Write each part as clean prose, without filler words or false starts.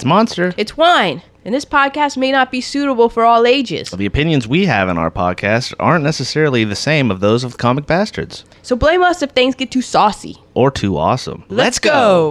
Monster. It's wine, and this podcast may not be suitable for all ages. The opinions we have in our podcast aren't necessarily the same of those of Comic Bastards. So blame us if things get too saucy. Or too awesome. Let's go.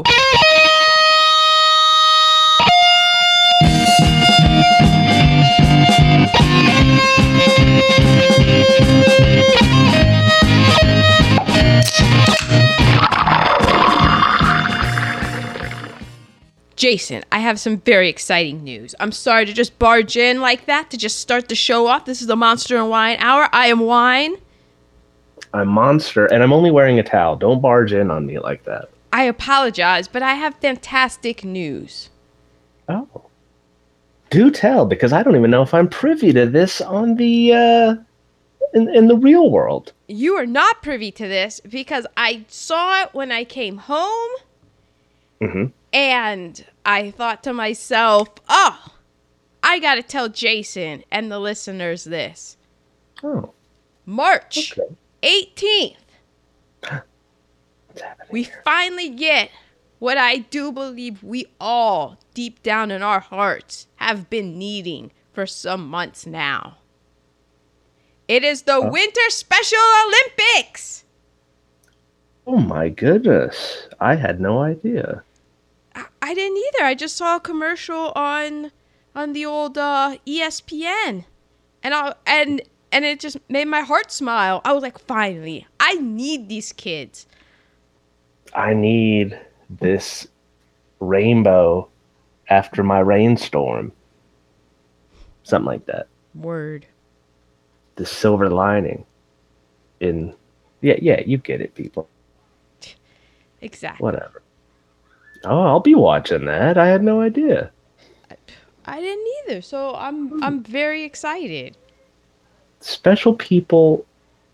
Jason, I have some very exciting news. I'm sorry to just barge in like that, to just start the show off. This is the Monster and Wine Hour. I am Wine. I'm Monster, and I'm only wearing a towel. Don't barge in on me like that. I apologize, but I have fantastic news. Oh. Do tell, because I don't even know if I'm privy to this on the, in the real world. You are not privy to this, because I saw it when I came home. Mm-hmm. And I thought to myself, oh, I got to tell Jason and the listeners this. Oh. March 18th. What's happening We here? finally get what I do believe we all, deep down in our hearts, have been needing for some months now. It is the Winter Special Olympics. Oh my goodness. I had no idea. I didn't either. I just saw a commercial on the old ESPN, and it just made my heart smile. I was like, finally, I need these kids. I need this rainbow after my rainstorm. Something like that. Word. The silver lining in... Yeah, you get it, people. Exactly. Whatever. Oh, I'll be watching that. I had no idea. I didn't either, so I'm very excited. Special people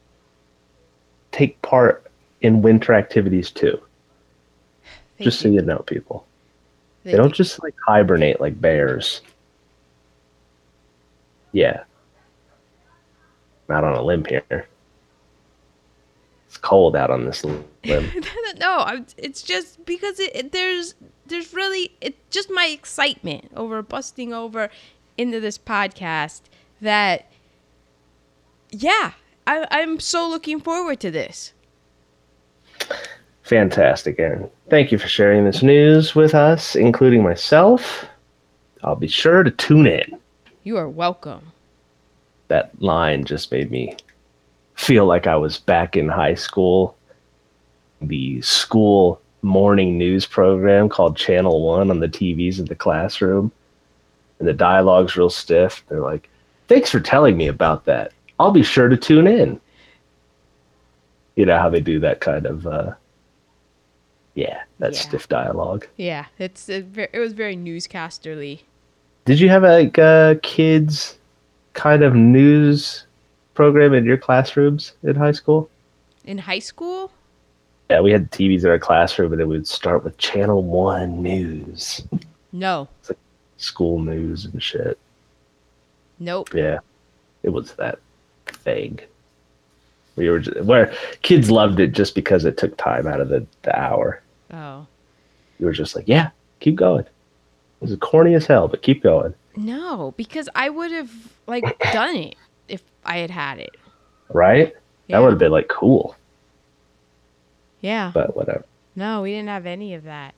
take part in winter activities too. Just so you know, people. They don't just like hibernate like bears. Yeah. I'm out on a limb here. It's cold out on this limb. No, it's just because there's really, it's just my excitement over busting over into this podcast that, yeah, I'm so looking forward to this. Fantastic, Aaron. Thank you for sharing this news with us, including myself. I'll be sure to tune in. You are welcome. That line just made me feel like I was back in high school. The school morning news program called Channel 1 on the TVs in the classroom. And the dialogue's real stiff. They're like, thanks for telling me about that. I'll be sure to tune in. You know how they do that kind of, stiff dialogue. Yeah, it was very newscasterly. Did you have a kids kind of news program in your classrooms in high school? In high school? Yeah, we had TVs in our classroom, and then we'd start with Channel 1 News. No. It's like school news and shit. Nope. Yeah, it was that thing. Where kids loved it just because it took time out of the hour. Oh. You were just like, yeah, keep going. It was corny as hell, but keep going. No, because I would have done it if I had it. Right? Yeah. That would have been cool. Yeah. But whatever. No, we didn't have any of that.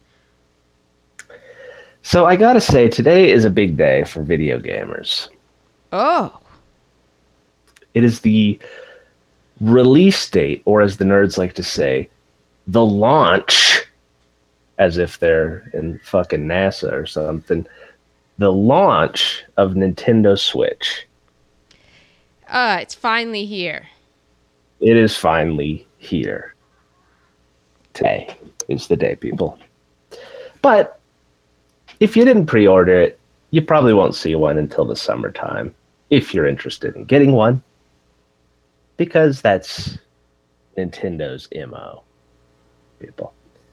So I gotta say, today is a big day for video gamers. Oh. It is the release date, or as the nerds like to say, the launch, as if they're in fucking NASA or something, the launch of Nintendo Switch. It's finally here. It is finally here. Today is the day, people. But if you didn't pre-order it, you probably won't see one until the summertime, if you're interested in getting one, because that's Nintendo's MO, people.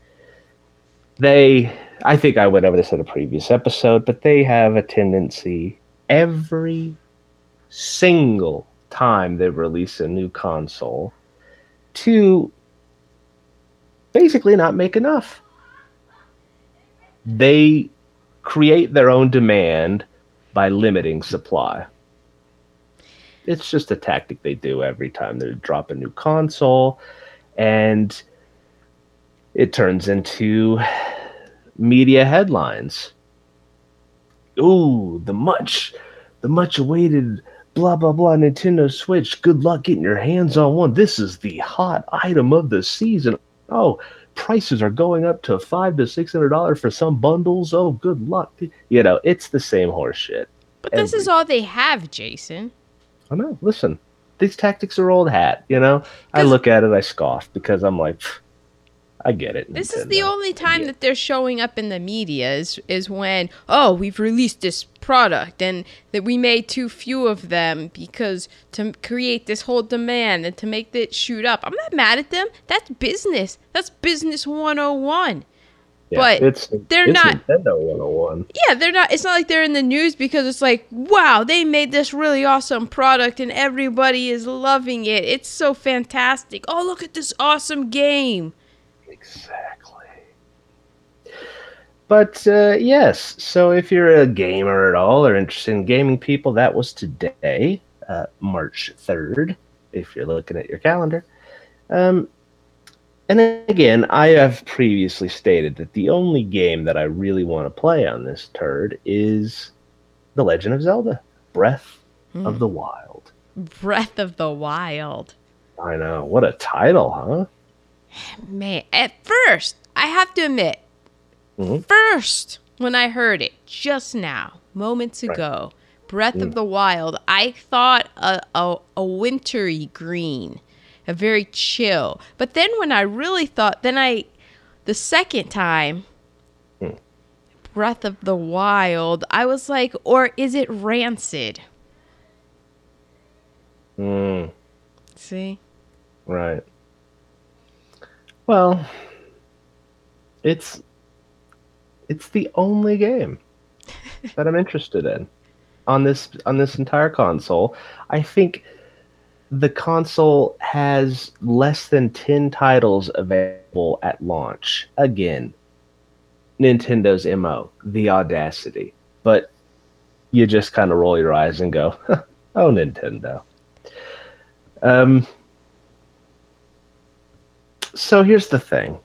I think I went over this in a previous episode, but they have a tendency every single time they release a new console to basically not make enough. They create their own demand by limiting supply. It's just a tactic they do every time they drop a new console, and it turns into media headlines. Ooh, the much awaited blah blah blah Nintendo Switch. Good luck getting your hands on one. This is the hot item of the season. Oh, prices are going up to $500 to $600 for some bundles. Oh, good luck. You know, it's the same horse shit. But this is all they have, Jason. I know. Listen, these tactics are old hat. You know, I look at it, I scoff because I'm like, I get it. This is the only time that they're showing up in the media is when, oh, we've released this product and that we made too few of them because to create this whole demand and to make it shoot up. I'm not mad at them. That's business. That's business 101. Yeah, but they're not Nintendo 101. Yeah, they're not. It's not like they're in the news because it's like, wow, they made this really awesome product and everybody is loving it. It's so fantastic. Oh, look at this awesome game. Exactly. But yes, so if you're a gamer at all or interested in gaming, people, that was today, March 3rd, if you're looking at your calendar. And again, I have previously stated that the only game that I really want to play on this turd is The Legend of Zelda, Breath of the Wild. Breath of the Wild. I know. What a title, huh? Man, at first, I have to admit, first, when I heard it just now, moments ago, Breath of the Wild, I thought a wintry green. A very chill. But then when I really thought, the second time, Breath of the Wild, I was like, or is it rancid? See? Right. Well, it's the only game that I'm interested in on this entire console. I think the console has less than 10 titles available at launch. Again, Nintendo's MO, the audacity. But you just kind of roll your eyes and go, oh, Nintendo. So here's the thing.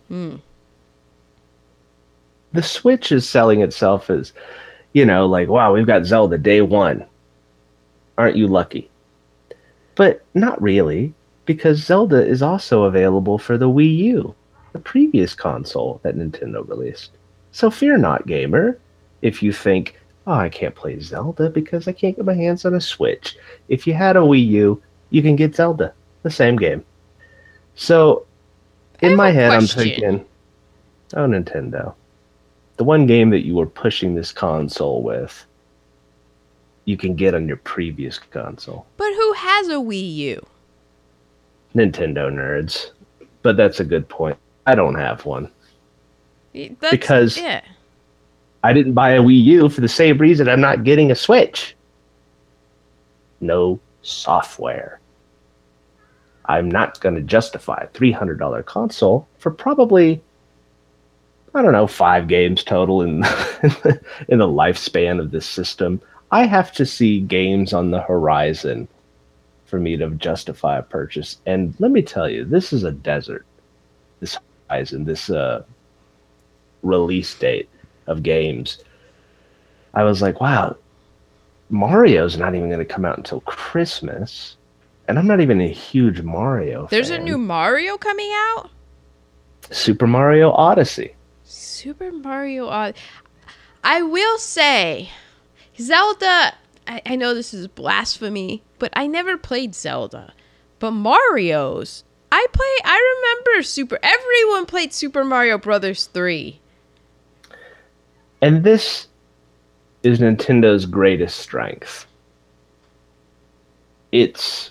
The Switch is selling itself as, like, wow, we've got Zelda day one. Aren't you lucky? But not really, because Zelda is also available for the Wii U, the previous console that Nintendo released. So fear not, gamer, if you think, oh, I can't play Zelda because I can't get my hands on a Switch. If you had a Wii U, you can get Zelda, the same game. So in my head, I'm thinking, oh, Nintendo, the one game that you were pushing this console with, you can get on your previous console. But who has a Wii U? Nintendo nerds. But that's a good point. I don't have one. Because I didn't buy a Wii U for the same reason I'm not getting a Switch. No software. I'm not going to justify a $300 console for probably, I don't know, 5 games total in the lifespan of this system. I have to see games on the horizon for me to justify a purchase. And let me tell you, this is a desert. This horizon, this release date of games. I was like, wow, Mario's not even going to come out until Christmas. And I'm not even a huge Mario There's fan. a new Mario coming out? Super Mario Odyssey. Super Mario Odyssey. I will say, Zelda, I know this is blasphemy, but I never played Zelda. But Mario's, I remember everyone played Super Mario Brothers 3. And this is Nintendo's greatest strength. It's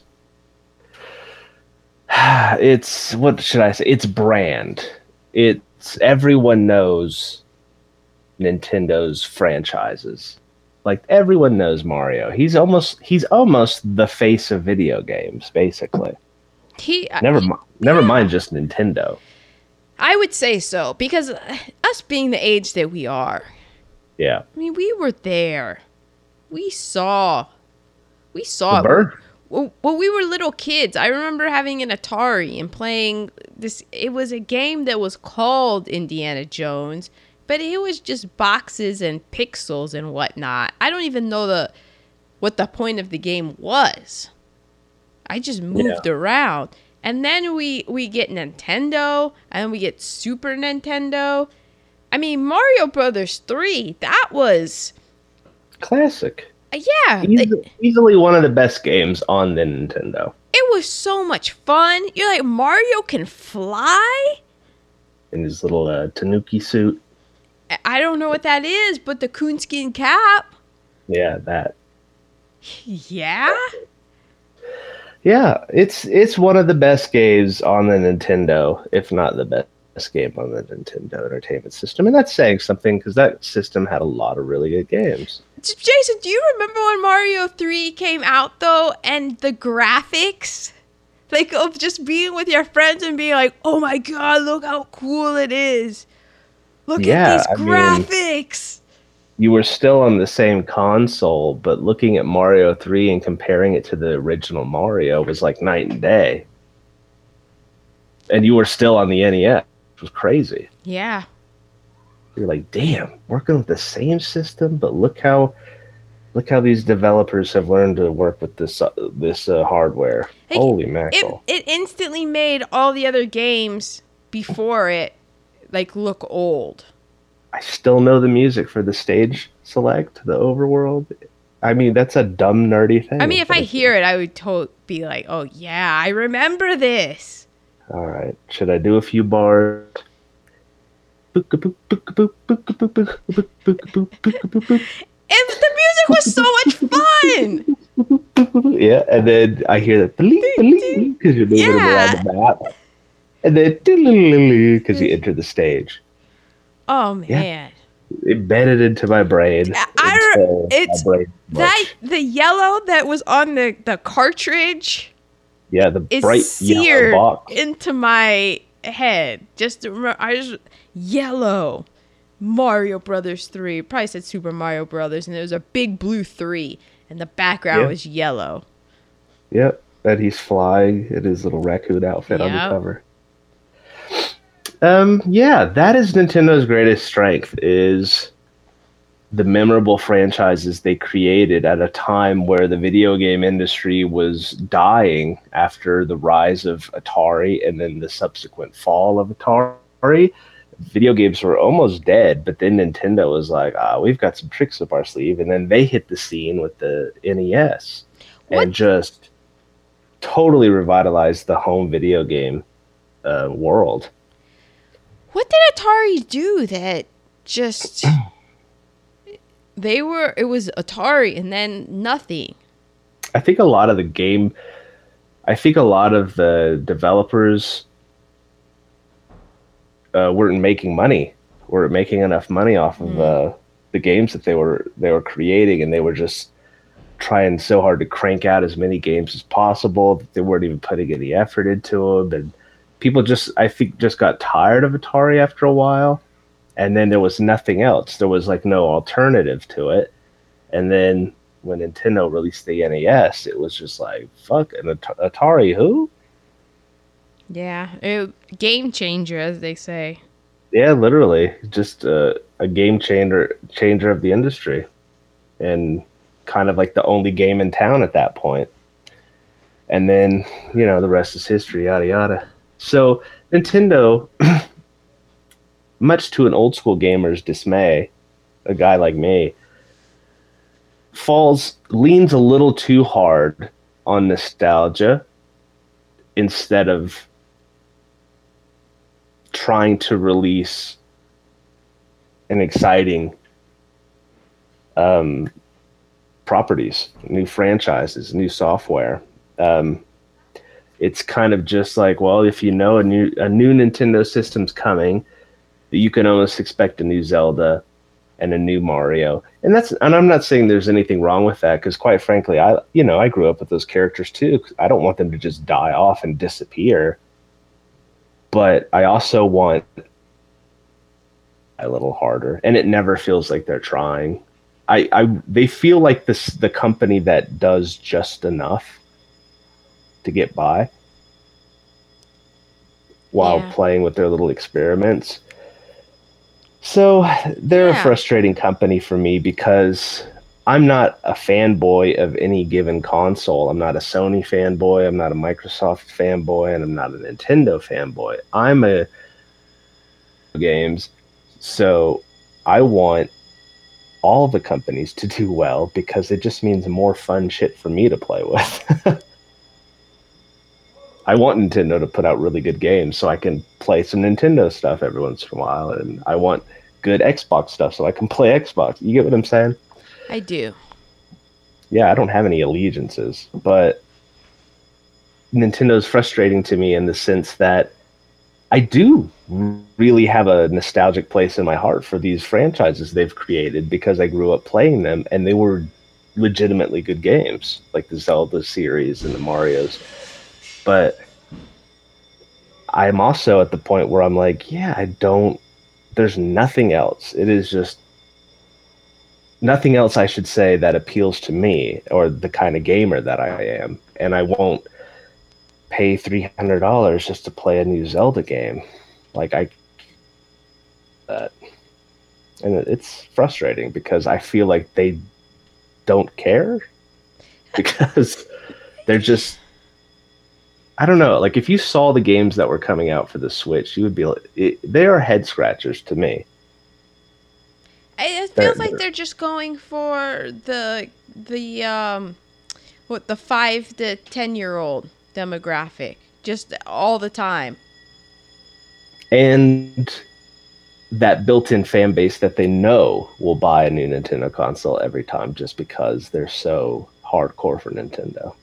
what should I say? It's brand. It's everyone knows Nintendo's franchises. Like everyone knows Mario. He's almost the face of video games, basically. Never mind just Nintendo. I would say so, because us being the age that we are, Yeah. I mean, we were there. We saw. We saw The it. birth. When we were little kids, I remember having an Atari and playing this. It was a game that was called Indiana Jones, but it was just boxes and pixels and whatnot. I don't even know what the point of the game was. I just moved around. And then we get Nintendo, and we get Super Nintendo. I mean, Mario Brothers 3, that was... Classic. Yeah. Easily one of the best games on the Nintendo. It was so much fun. You're like, Mario can fly? In his little Tanuki suit. I don't know what that is, but the coonskin cap. Yeah, that. Yeah? Yeah, it's one of the best games on the Nintendo, if not the best game on the Nintendo Entertainment System. And that's saying something, because that system had a lot of really good games. Jason, do you remember when Mario 3 came out, though, and the graphics? Like, of just being with your friends and being like, oh my god, look how cool it is. Look at these graphics. You were still on the same console, but looking at Mario 3 and comparing it to the original Mario was like night and day. And you were still on the NES. It was crazy. Yeah. You're like, damn, working with the same system, but look how these developers have learned to work with this hardware. Like, holy mackerel. It instantly made all the other games before it like look old. I still know the music for the stage select, the overworld. I mean, that's a dumb, nerdy thing. I mean, if I hear it, I would be like, oh, yeah, I remember this. All right. Should I do a few bars? And the music was so much fun. Yeah, and then I hear that because you're moving around the map. And then because you enter the stage. Oh man! Yeah. Embedded into my brain. The yellow that was on the cartridge. Yeah, the bright yellow box into my head. Yellow. Mario Brothers 3. Probably said Super Mario Brothers, and there was a big blue 3, and the background was yellow. Yep, and he's flying in his little raccoon outfit on the cover. Yeah, that is Nintendo's greatest strength, is the memorable franchises they created at a time where the video game industry was dying after the rise of Atari and then the subsequent fall of Atari. Video games were almost dead, but then Nintendo was like, we've got some tricks up our sleeve, and then they hit the scene with the NES and just totally revitalized the home video game world. What did Atari do that just... it was Atari and then nothing. I think a lot of the developers weren't making enough money off of the games that they were creating, and they were just trying so hard to crank out as many games as possible that they weren't even putting any effort into them, and people just got tired of Atari after a while. And then there was nothing else. There was like no alternative to it. And then when Nintendo released the NES, it was just like, fuck, an Atari who? Yeah, game changer, as they say. Yeah, literally. Just a game changer of the industry. And kind of like the only game in town at that point. And then, the rest is history, yada, yada. So Nintendo... much to an old school gamer's dismay, a guy like me, leans a little too hard on nostalgia instead of trying to release an exciting properties, new franchises, new software. It's kind of just like, well, if a new Nintendo system's coming, you can almost expect a new Zelda and a new Mario. And I'm not saying there's anything wrong with that, because quite frankly, I grew up with those characters too. I don't want them to just die off and disappear. But I also want a little harder, and it never feels like they're trying. They feel like the company that does just enough to get by while Yeah. playing with their little experiments. So they're a Yeah. frustrating company for me because I'm not a fanboy of any given console. I'm not a Sony fanboy, I'm not a Microsoft fanboy, and I'm not a Nintendo fanboy. I'm a games. So I want all the companies to do well because it just means more fun shit for me to play with. I want Nintendo to put out really good games so I can play some Nintendo stuff every once in a while, and I want good Xbox stuff so I can play Xbox. You get what I'm saying? I do. Yeah, I don't have any allegiances, but Nintendo's frustrating to me in the sense that I do really have a nostalgic place in my heart for these franchises they've created because I grew up playing them and they were legitimately good games, like the Zelda series and the Marios. But I'm also at the point where I'm like, yeah, there's nothing else. It is just nothing else I should say that appeals to me or the kind of gamer that I am. And I won't pay $300 just to play a new Zelda game. Like that. And it's frustrating because I feel like they don't care because they're just, I don't know. Like if you saw the games that were coming out for the Switch, you would be like, they are head scratchers to me. It feels like they're just going for the 5 to 10-year-old demographic just all the time. And that built-in fan base that they know will buy a new Nintendo console every time just because they're so hardcore for Nintendo.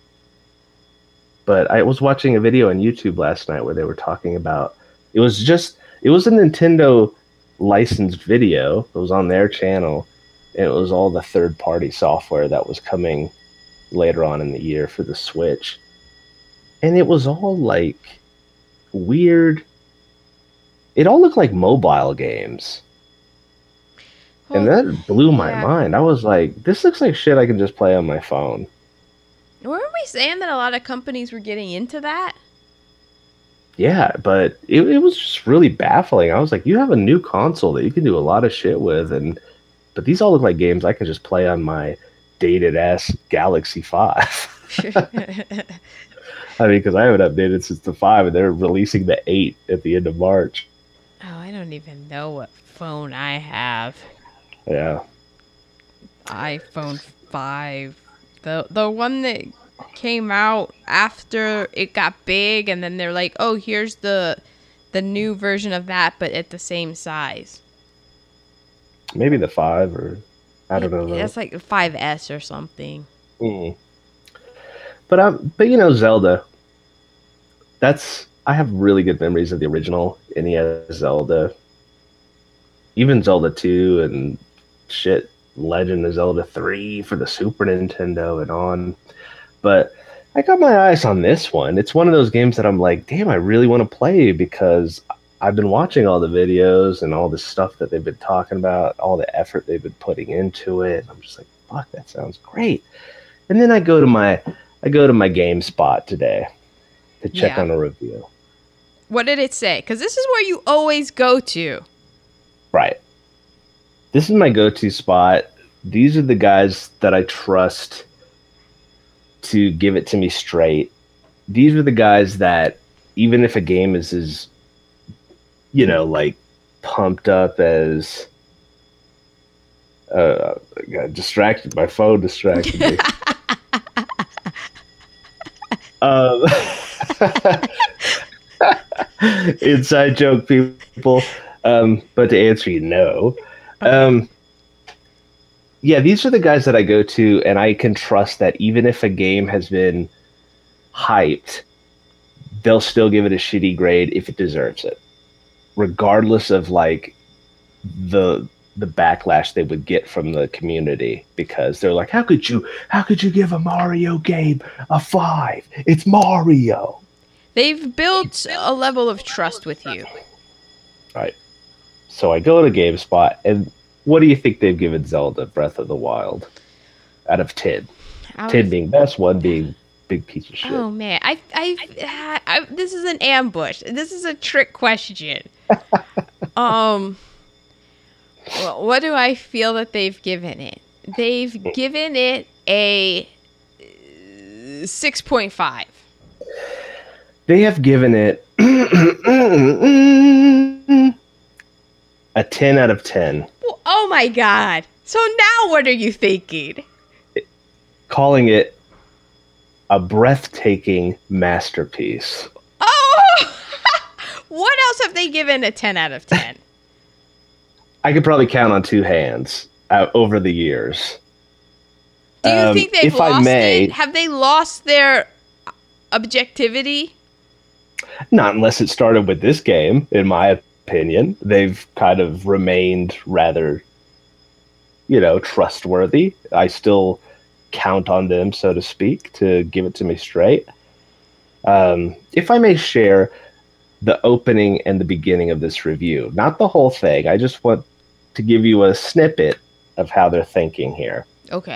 But I was watching a video on YouTube last night where they were talking about it was a Nintendo licensed video. It was on their channel, and it was all the third-party software that was coming later on in the year for the Switch. And it was all like weird. It all looked like mobile games. And that blew my mind. I was like, this looks like shit I can just play on my phone. Weren't we saying that a lot of companies were getting into that? Yeah, but it was just really baffling. I was like, you have a new console that you can do a lot of shit with, but these all look like games I can just play on my dated ass Galaxy 5. I mean, because I haven't updated since the 5, and they're releasing the 8 at the end of March. Oh, I don't even know what phone I have. Yeah. iPhone 5. The one that came out after it got big, and then they're like, oh, here's the new version of that, but at the same size. Maybe the 5, or I don't know. That's like 5S or something. Mm. But you know, Zelda. I have really good memories of the original NES Zelda. Even Zelda 2 and shit, Legend of Zelda 3 for the Super Nintendo and on. But I got my eyes on this one. It's one of those games that I'm like, damn, I really want to play because I've been watching all the videos and all the stuff that they've been talking about, all the effort they've been putting into it. I'm just like, fuck, that sounds great. And then I go to my GameSpot today to check on a review. What did it say? Because this is where you always go to. Right. This is my go-to spot. These are the guys that I trust to give it to me straight. These are the guys that, even if a game is as, like pumped up as, I got distracted. My phone distracted me. Inside joke, people. But to answer you, no. Yeah, these are the guys that I go to, and I can trust that even if a game has been hyped, they'll still give it a shitty grade if it deserves it, regardless of like the backlash they would get from the community, because they're like, how could you give a Mario game a 5? It's Mario. They've built a level of trust with you. Right. So I go to GameSpot, and what do you think they've given Zelda Breath of the Wild out of 10? Out 10 of- being best, 1 being big piece of shit. Oh man, this is an ambush. This is a trick question. Well, what do I feel that they've given it? They've given it a 6.5. They have given it a 10 out of 10, Oh my god. So now what are you thinking? calling it a breathtaking masterpiece. Oh! What else have they given a 10 out of 10? I could probably count on 2 hands over the years. Do you think they've if I lost may- it? Have they lost their objectivity? Not unless it started with this game, in my opinion. They've kind of remained rather, trustworthy. I still count on them, so to speak, to give it to me straight. If I may share the opening and the beginning of this review, not the whole thing. I just want to give you a snippet of how they're thinking here. Okay.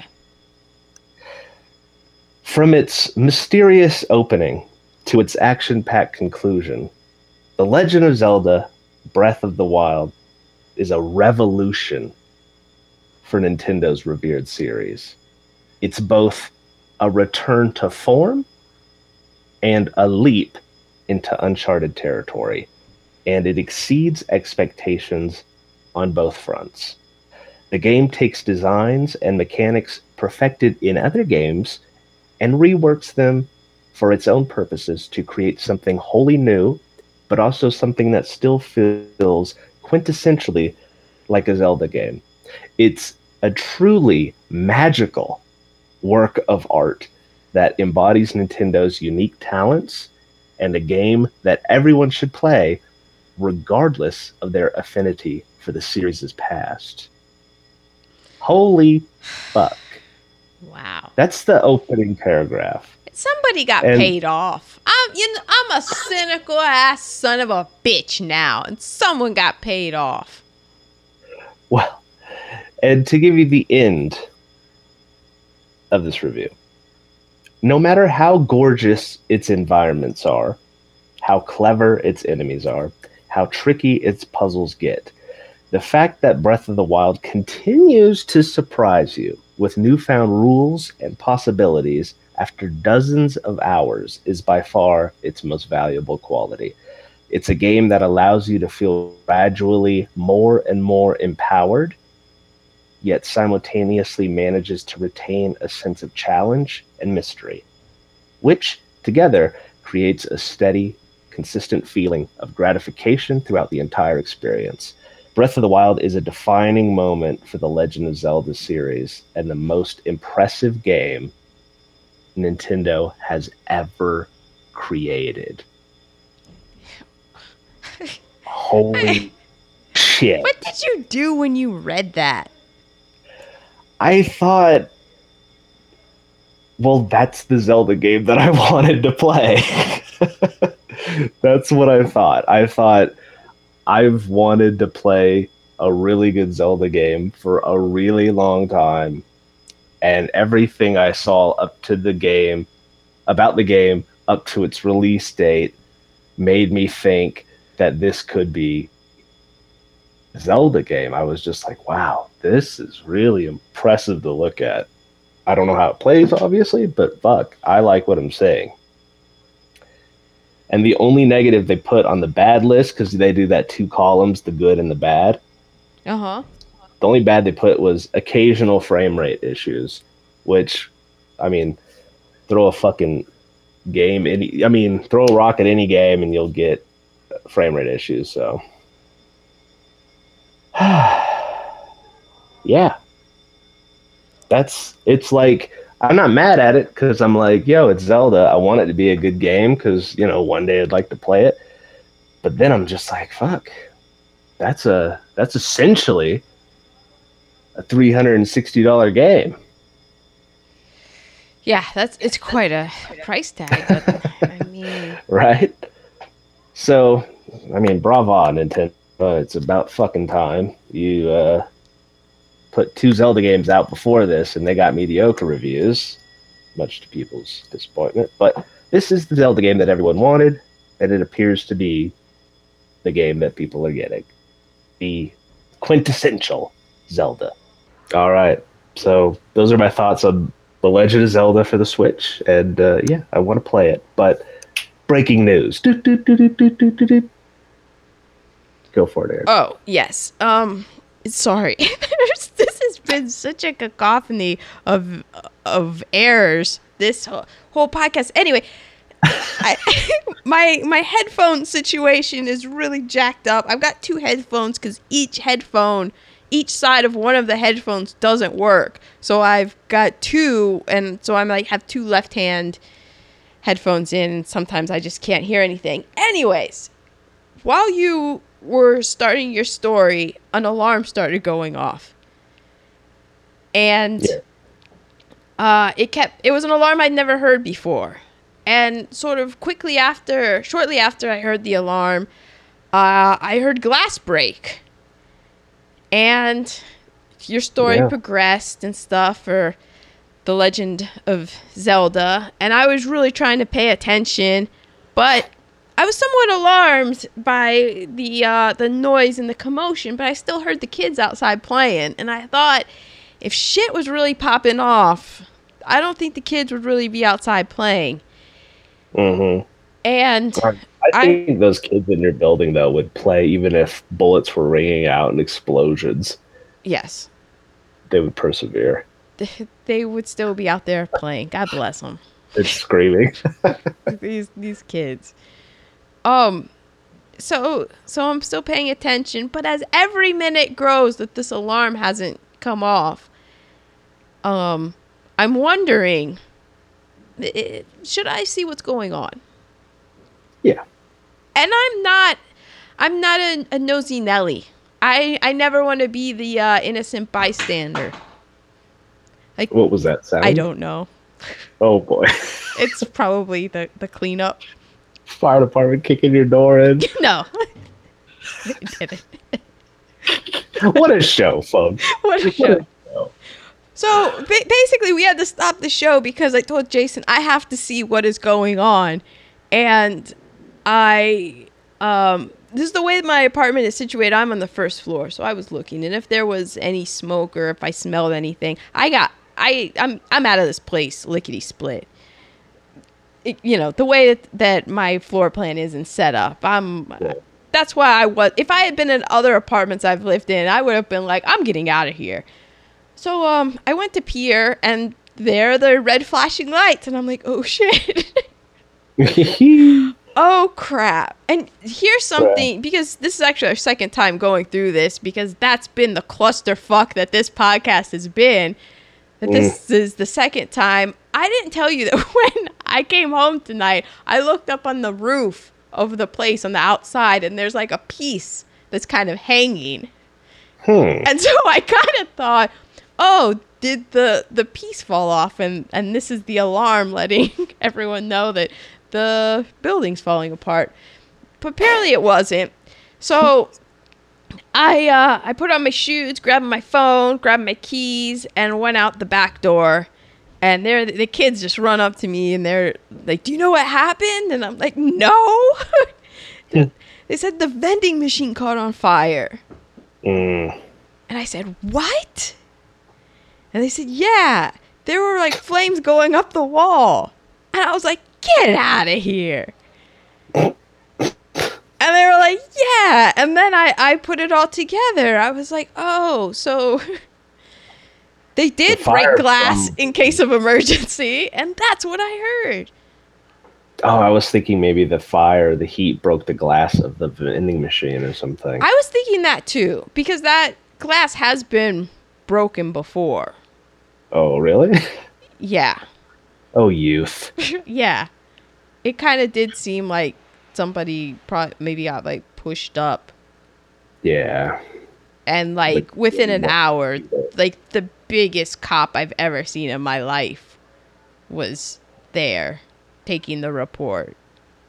From its mysterious opening to its action-packed conclusion, The Legend of Zelda Breath of the Wild is a revolution for Nintendo's revered series. It's both a return to form and a leap into uncharted territory, and it exceeds expectations on both fronts. The game takes designs and mechanics perfected in other games and reworks them for its own purposes to create something wholly new, but also something that still feels quintessentially like a Zelda game. It's a truly magical work of art that embodies Nintendo's unique talents and a game that everyone should play regardless of their affinity for the series' past. Holy fuck. Wow. That's the opening paragraph. Somebody got And- paid off. I'm a cynical ass son of a bitch now, and someone got paid off. Well, and to give you the end of this review, no matter how gorgeous its environments are, how clever its enemies are, how tricky its puzzles get, the fact that Breath of the Wild continues to surprise you with newfound rules and possibilities after dozens of hours is by far its most valuable quality. It's a game that allows you to feel gradually more and more empowered, yet simultaneously manages to retain a sense of challenge and mystery, which together creates a steady, consistent feeling of gratification throughout the entire experience. Breath of the Wild is a defining moment for the Legend of Zelda series and the most impressive game Nintendo has ever created. Holy shit. What did you do when you read that? I thought, well, that's the Zelda game that I wanted to play. That's what I thought. I thought I've wanted to play a really good Zelda game for a really long time. And everything I saw up to the game, about the game, up to its release date, made me think that this could be a Zelda game. I was just like, wow, this is really impressive to look at. I don't know how it plays, obviously, but fuck, I like what I'm saying. And the only negative they put on the bad list, because they do that 2 columns, the good and the bad, Uh-huh. the only bad they put was occasional frame rate issues, which, I mean, throw a fucking game, throw a rock at any game and you'll get frame rate issues, so. Yeah. It's like, I'm not mad at it because I'm like, yo, it's Zelda. I want it to be a good game because, one day I'd like to play it. But then I'm just like, fuck, that's essentially a $360 game. Yeah, it's quite a price tag, but I mean, Right? So, bravo, Nintendo. It's about fucking time. You put 2 Zelda games out before this, and they got mediocre reviews, much to people's disappointment. But this is the Zelda game that everyone wanted, and it appears to be the game that people are getting. The quintessential Zelda. All right. So those are my thoughts on The Legend of Zelda for the Switch. And yeah, I want to play it. But breaking news. Go for it, Eric. Oh, yes. Sorry. This has been such a cacophony of errors this whole podcast. Anyway, my headphone situation is really jacked up. I've got 2 headphones because each side of one of the headphones doesn't work. So I've got 2, and so I'm like have 2 left hand headphones in, and sometimes I just can't hear anything. Anyways, while you were starting your story, an alarm started going off. And it was an alarm I'd never heard before. And sort of shortly after I heard the alarm, I heard glass break. And your story progressed and stuff for The Legend of Zelda. And I was really trying to pay attention, but I was somewhat alarmed by the noise and the commotion, but I still heard the kids outside playing. And I thought, if shit was really popping off, I don't think the kids would really be outside playing. Mm-hmm. And I think those kids in your building, though, would play even if bullets were ringing out and explosions. Yes. They would persevere. They would still be out there playing. God bless them. It's screaming. these kids. So I'm still paying attention, but as every minute grows that this alarm hasn't come off, I'm wondering, should I see what's going on? Yeah. And I'm not a nosy Nelly. I never want to be the innocent bystander. Like, what was that sound? I don't know. Oh boy. It's probably the cleanup. Fire department kicking your door in. No. I didn't. What a show, folks. What a show. So basically, we had to stop the show because I told Jason I have to see what is going on, and this is the way my apartment is situated. I'm on the first floor, so I was looking, and if there was any smoke or if I smelled anything, I'm out of this place lickety split. The way that my floor plan is and set up, that's why I was. If I had been in other apartments I've lived in, I would have been like, I'm getting out of here. So I went to Pier, and there are the red flashing lights, and I'm like, oh shit. Oh crap. And here's something, because this is actually our second time going through this, because that's been the clusterfuck that this podcast has been. That this is the second time. I didn't tell you that when I came home tonight, I looked up on the roof of the place on the outside, and there's like a piece that's kind of hanging. And so I kind of thought, oh, did the piece fall off? And this is the alarm letting everyone know that the building's falling apart. But apparently it wasn't. So I put on my shoes, grabbed my phone, grabbed my keys, and went out the back door. And the kids just run up to me, and they're like, do you know what happened? And I'm like, no. They said the vending machine caught on fire. And I said, what? And they said, yeah, there were like flames going up the wall. And I was like, get out of here. And they were like, yeah. And then I put it all together. I was like, oh, so they did break glass in case of emergency. And that's what I heard. Oh, I was thinking maybe the heat broke the glass of the vending machine or something. I was thinking that too, because that glass has been broken before. Oh, really? Yeah. Oh, youth. Yeah. It kind of did seem like somebody maybe got like pushed up. Yeah. And like within an hour, like the biggest cop I've ever seen in my life was there taking the report.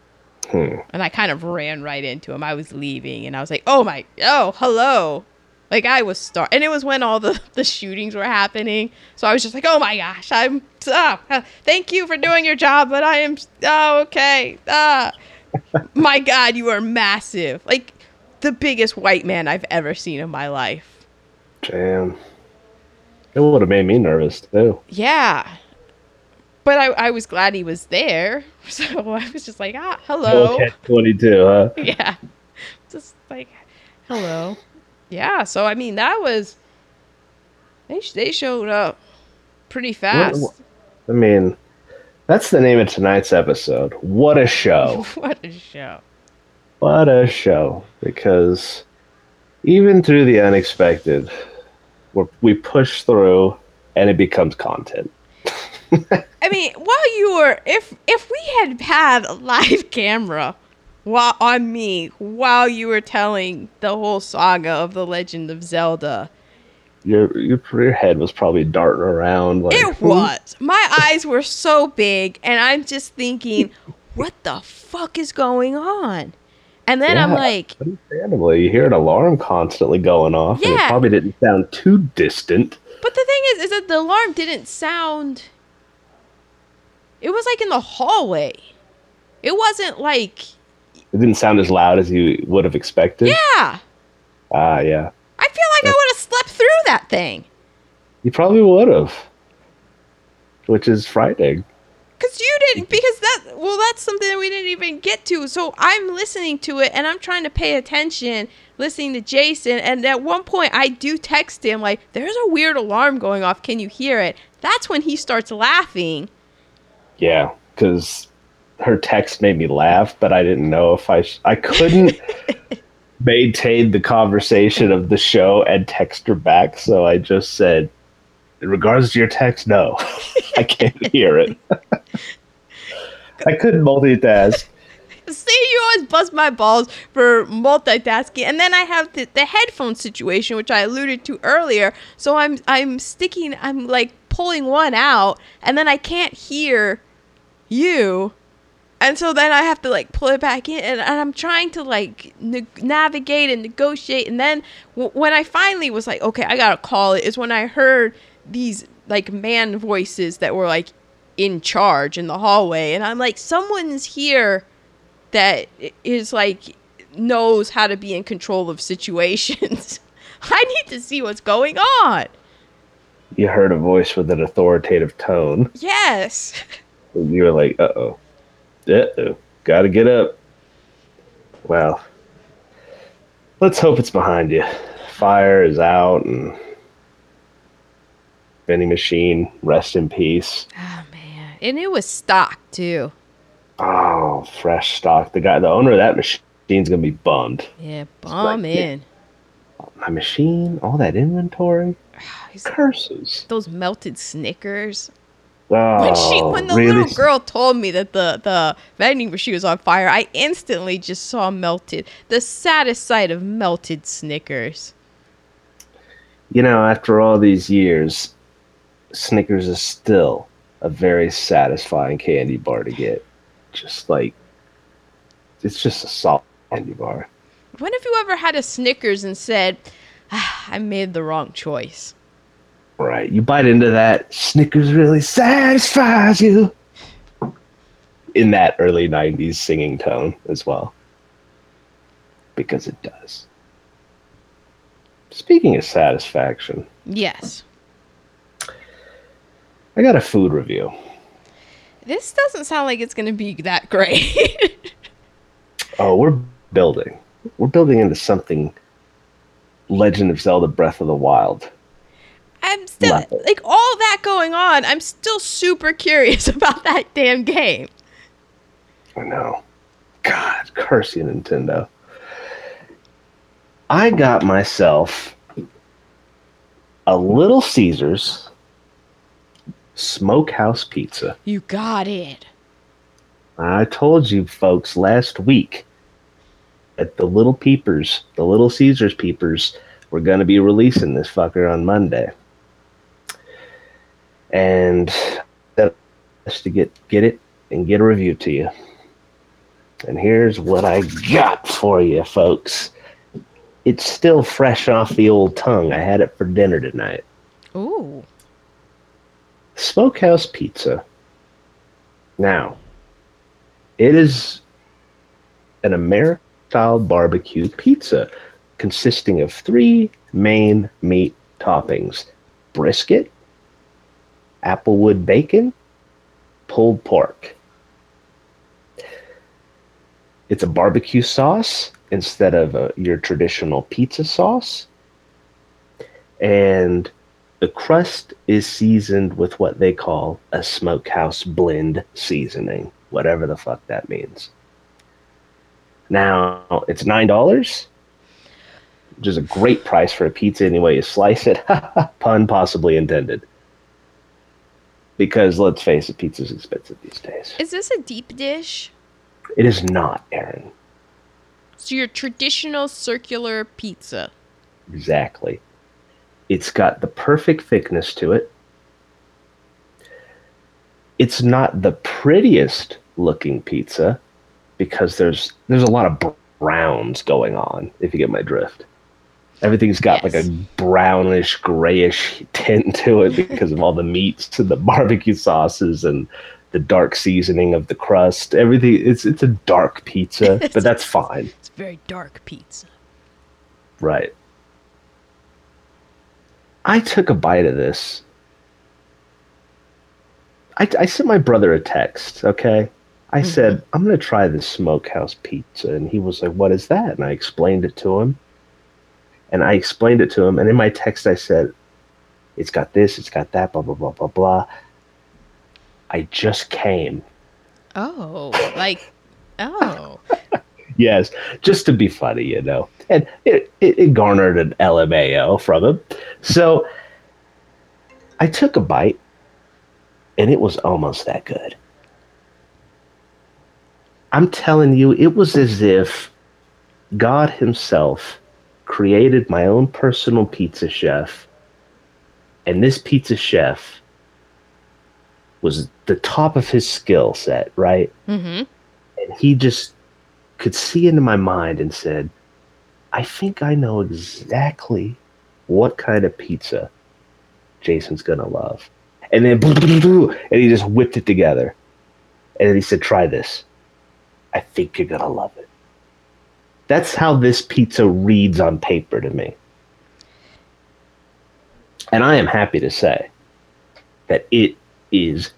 And I kind of ran right into him. I was leaving, and I was like, hello. Like, I was and it was when all the shootings were happening. So I was just like, oh my gosh, thank you for doing your job, but I am, okay. My God, you are massive. Like, the biggest white man I've ever seen in my life. Damn. It would have made me nervous, too. Yeah. But I was glad he was there. So I was just like, hello. Okay, 22, huh? Yeah. Just like, hello. Yeah, so I mean, that was, they showed up pretty fast. I mean, that's the name of tonight's episode. What a show. What a show. What a show. Because even through the unexpected, we push through and it becomes content. I mean, if we had a live camera on me while you were telling the whole saga of The Legend of Zelda, your head was probably darting around. Like, it was. My eyes were so big, and I'm just thinking, what the fuck is going on? And then I'm like, understandably, you hear an alarm constantly going off, and it probably didn't sound too distant. But the thing is that the alarm didn't sound. It was like in the hallway. It wasn't like. It didn't sound as loud as you would have expected. Yeah. Yeah. I feel like I would have slept through that thing. You probably would have. Which is frightening. Because you didn't, that's something that we didn't even get to. So I'm listening to it, and I'm trying to pay attention, listening to Jason, and at one point I do text him, like, there's a weird alarm going off, can you hear it? That's when he starts laughing. Yeah, because her text made me laugh, but I didn't know if I couldn't maintain the conversation of the show and text her back, so I just said, in regards to your text, no. I can't hear it. I couldn't multitask. See, you always bust my balls for multitasking. And then I have the headphone situation, which I alluded to earlier. So I'm like pulling one out, and then I can't hear you. And so then I have to like pull it back in, and I'm trying to like navigate and negotiate. And then when I finally was like, okay, I gotta call it, is when I heard these like man voices that were like in charge in the hallway, and I'm like, someone's here that is like knows how to be in control of situations. I need to see what's going on. You heard a voice with an authoritative tone. Yes. You were like, uh-oh, gotta get up. Well, let's hope it's behind you. Fire is out, and vending machine, rest in peace. Oh man, and it was stock too. Oh, fresh stock. The owner of that machine's gonna be bummed. Yeah, bum in. My machine, all that inventory. Curses. Those melted Snickers. Oh, when the little girl told me that the vending machine was on fire, I instantly just saw the saddest sight of melted Snickers. You know, after all these years, Snickers is still a very satisfying candy bar to get. Just like, it's just a solid candy bar. When have you ever had a Snickers and said, I made the wrong choice? Right. You bite into that, Snickers really satisfies you. In that early 90s singing tone as well. Because it does. Speaking of satisfaction. Yes. I got a food review. This doesn't sound like it's going to be that great. Oh, we're building. We're building into something Legend of Zelda Breath of the Wild. I'm still, like, all that going on, I'm still super curious about that damn game. I know. God, curse you, Nintendo. I got myself a Little Caesars Smokehouse Pizza. You got it. I told you folks last week that the Little Caesars Peepers, were going to be releasing this fucker on Monday. And that is to get it and get a review to you. And here's what I got for you, folks. It's still fresh off the old tongue. I had it for dinner tonight. Ooh. Smokehouse pizza. Now, it is an American-style barbecue pizza consisting of 3 main meat toppings: brisket, applewood bacon, pulled pork. It's a barbecue sauce instead of your traditional pizza sauce. And the crust is seasoned with what they call a smokehouse blend seasoning, whatever the fuck that means. Now, it's $9, which is a great price for a pizza any way you slice it. Pun possibly intended. Because, let's face it, pizza's expensive these days. Is this a deep dish? It is not, Aaron. So your traditional circular pizza. Exactly. It's got the perfect thickness to it. It's not the prettiest looking pizza because there's a lot of browns going on, if you get my drift. Everything's got like a brownish, grayish tint to it because of all the meats and the barbecue sauces and the dark seasoning of the crust. Everything, it's a dark pizza, but that's fine. It's very dark pizza. Right. I took a bite of this. I sent my brother a text, okay? I said, I'm going to try this smokehouse pizza. And he was like, what is that? And I explained it to him. And in my text I said, it's got this, it's got that, blah, blah, blah, blah, blah. I just came. Oh. Yes, just to be funny, you know. And it garnered an LMAO from him. So I took a bite, and it was almost that good. I'm telling you, it was as if God himself created my own personal pizza chef, and this pizza chef was the top of his skill set, right? Mm-hmm. And he just could see into my mind and said, I think I know exactly what kind of pizza Jason's going to love. And then, and he just whipped it together. And then he said, try this. I think you're going to love it. That's how this pizza reads on paper to me. And I am happy to say that it is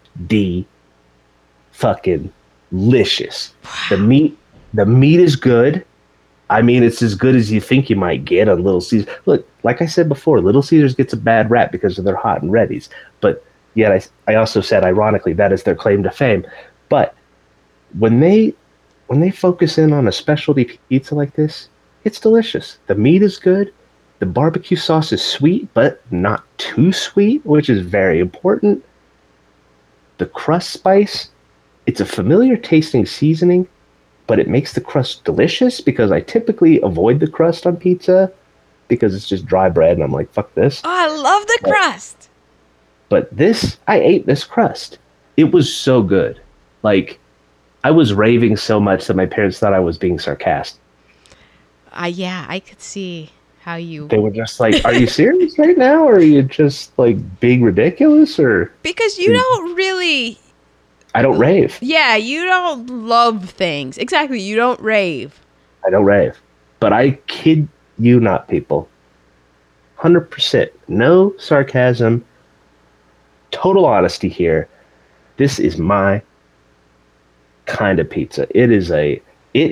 fucking licious. The meat is good. I mean, it's as good as you think you might get on Little Caesars. Look, like I said before, Little Caesars gets a bad rap because of their hot and readies. But yet I also said, ironically, that is their claim to fame. But when they focus in on a specialty pizza like this, it's delicious. The meat is good. The barbecue sauce is sweet, but not too sweet, which is very important. The crust spice, it's a familiar tasting seasoning, but it makes the crust delicious because I typically avoid the crust on pizza because it's just dry bread and I'm like, fuck this. Oh, I love the crust. But I ate this crust. It was so good. Like, I was raving so much that my parents thought I was being sarcastic. Yeah, I could see how you... They were just like, are you serious right now? Or are you just, like, being ridiculous? Or Because you don't really... I don't rave. Yeah, you don't love things. Exactly, you don't rave. I don't rave. But I kid you not, people. 100%. No sarcasm. Total honesty here. This is my kind of pizza. It is a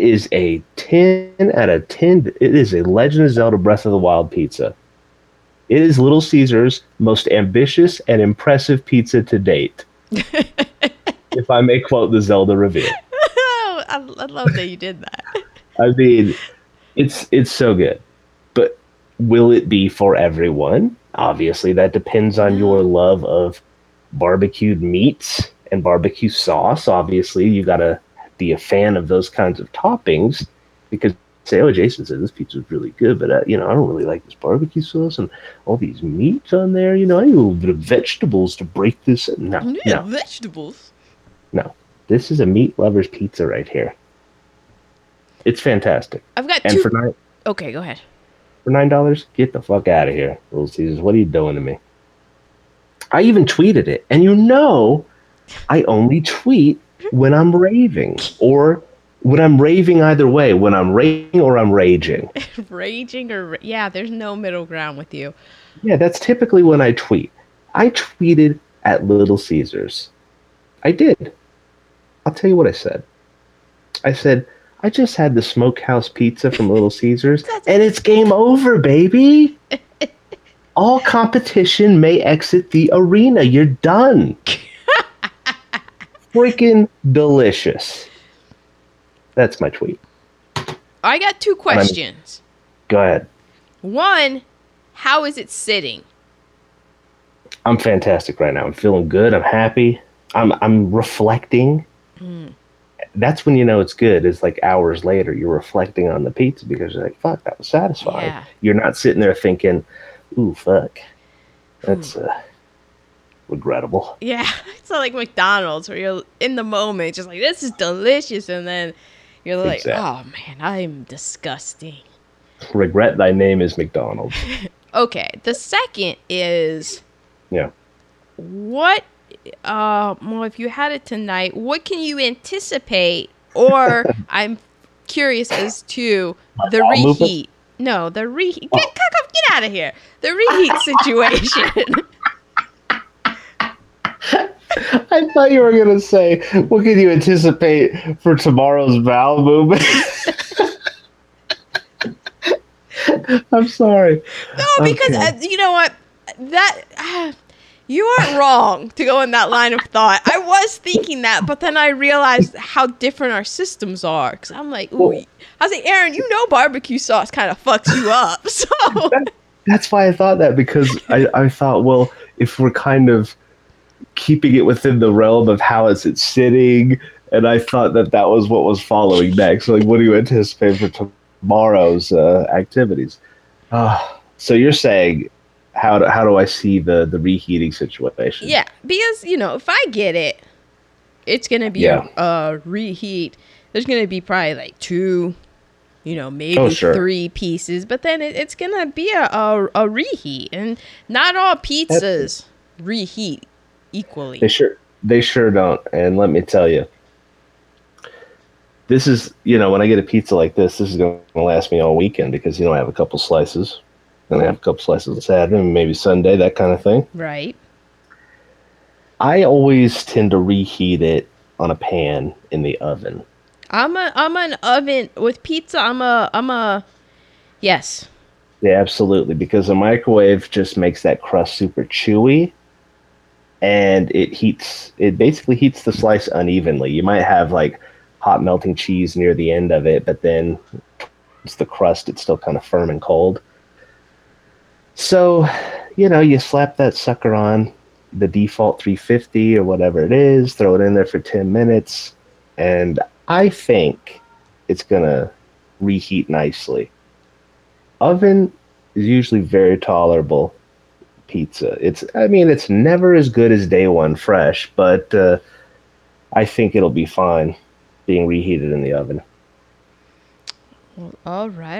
10 out of 10. It is a Legend of Zelda Breath of the Wild pizza. It is Little Caesars' most ambitious and impressive pizza to date. If I may quote the Zelda review. I love that you did that. I mean, it's so good. But will it be for everyone? Obviously, that depends on your love of barbecued meats and barbecue sauce. Obviously, you gotta be a fan of those kinds of toppings because say, oh, Jason said this pizza is really good, but I don't really like this barbecue sauce and all these meats on there. I need a little bit of vegetables to break this. No, Vegetables. No, this is a meat lover's pizza right here. It's fantastic. I've got And two. for Okay, go ahead. $9, get the fuck out of here, Little Caesars. What are you doing to me? I even tweeted it, and I only tweet when I'm raving, or when I'm raving either way. When I'm raving or I'm raging. Raging or yeah, there's no middle ground with you. Yeah, that's typically when I tweet. I tweeted at Little Caesars. I did. I'll tell you what I said. I said, I just had the smokehouse pizza from Little Caesars, and it's game over, baby. All competition may exit the arena. You're done. Freaking delicious. That's my tweet. I got two questions. Go ahead. One, how is it sitting? I'm fantastic right now. I'm feeling good. I'm happy. I'm reflecting. That's when you know it's good. It's like hours later, you're reflecting on the pizza because you're like, fuck, that was satisfying. Yeah. You're not sitting there thinking, ooh, fuck. That's regrettable. Yeah, it's not like McDonald's where you're in the moment, just like, this is delicious. And then you're like, Exactly. oh man, I'm disgusting. Regret thy name is McDonald's. Okay, the second is Yeah. what, well, if you had it tonight, what can you anticipate? Or I'm curious as to the bowel movement? reheat. No, the reheat. Get out of here. The reheat situation. I thought you were going to say, what can you anticipate for tomorrow's bowel movement? I'm sorry. No, because Okay. you know what? That you aren't wrong to go in that line of thought. I was thinking that, but then I realized how different our systems are. Because I'm like, ooh. Well- I was like, Aaron, you know barbecue sauce kind of fucks you up. So That's why I thought that, because I thought, well, if we're kind of keeping it within the realm of how it's sitting, and I thought that was what was following next. Like, what do you anticipate for tomorrow's activities? So you're saying, how do I see the reheating situation? yeah, because if I get it, it's gonna be a reheat. There's gonna be probably like two, maybe sure. 3 pieces, but then it's gonna be a reheat, and not all pizzas reheat equally. They sure don't. And let me tell you, this is, when I get a pizza like this is going to last me all weekend, because I have a couple slices, and I have a couple slices on Saturday, and maybe Sunday, that kind of thing. Right. I always tend to reheat it on a pan in the oven. I'm an oven with pizza. I'm a yes. Yeah, absolutely, because a microwave just makes that crust super chewy, and it basically heats the slice unevenly. You might have like hot melting cheese near the end of it, but then it's the crust, it's still kind of firm and cold. So, you slap that sucker on the default 350 or whatever it is, throw it in there for 10 minutes, and I think it's gonna reheat nicely. Oven is usually very tolerable pizza. It's never as good as day one fresh, but I think it'll be fine being reheated in the oven. Well, all right.